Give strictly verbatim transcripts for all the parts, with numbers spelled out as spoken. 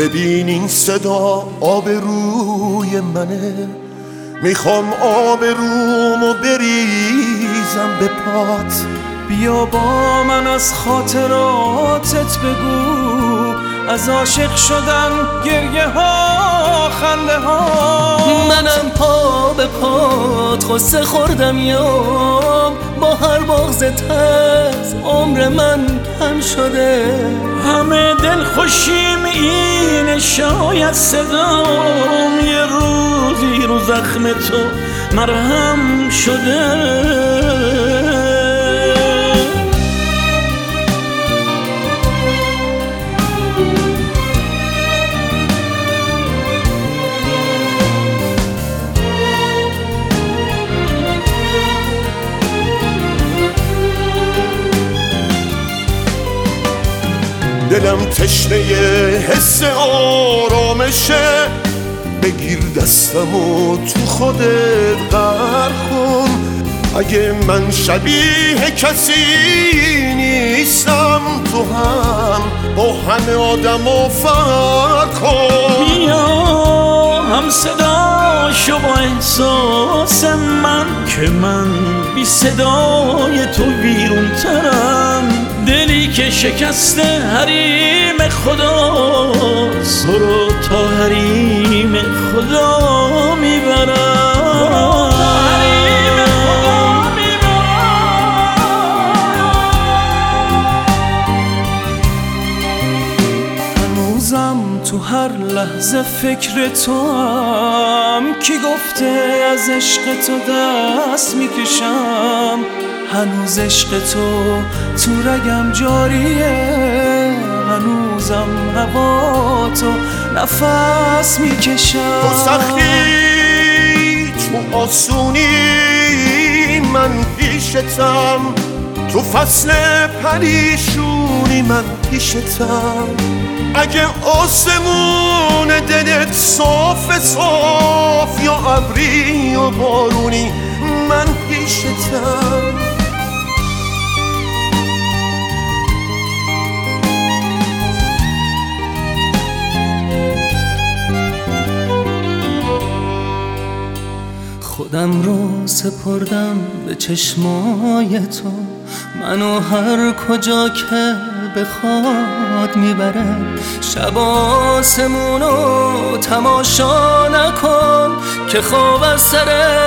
ببین این صدا آبروی منه، میخوام آبرومو بریزم به پات. بیا با من از خاطراتت بگو، از عاشق شدن، گریه ها، خنده ها. منم پا به پات غصه خوردم یام، با هر بغض تز عمر من کم شده. همه دل خوشیم اینه، شاید صدام یه روزی رو زخم تو مرهم شده. دلم تشنه حس آرامشه، بگیر دستمو تو خودت غرق کن. اگه من شبیه کسی نیستم، تو هم با همه آدمو فرق کن. بیا هم صدا شو با احساس من، که من بی صدای تو ویرون ترم. دلی که شکسته حریم خداست، تو رو تا حریم خدا میبرم. هنوزم تو هر لحظه فکر تو هم، کی گفته از عشق تو دست میکشم. هنوز عشق تو تو رگم جاریه، هنوزم هوا تو نفس میکشم. تو سختی تو آسونی من پیشتم، تو فصل پریشونی من پیشتم. اگه آسمون دلت صاف صاف، یا ابری یا بارونی من پیشتم. خودم رو سپردم به چشمای تو، منو هر کجا که بخواد میبره. شب آسمونو تماشا نکن، که خواب از سر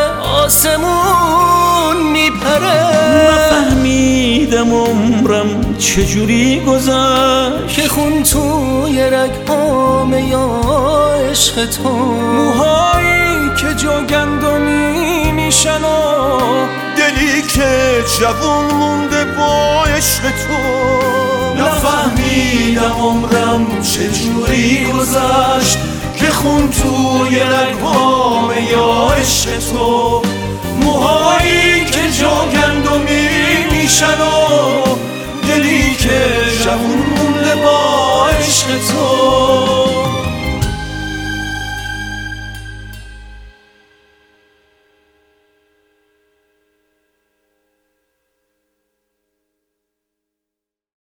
آسمون میپره. نفهمیدم عمرم چجوری گذشت، که خون توی رگ‌هام یا عشق تو. موهایی که جا گندمی میشن و دلی که جوون مونده با عشق تو. نفهمیدم عمرم چجوری گذشت، که خون توی رگ‌هام یا عشق تو. موهایی که جا گندمی میشن و دلی که جوون مونده با عشق تو.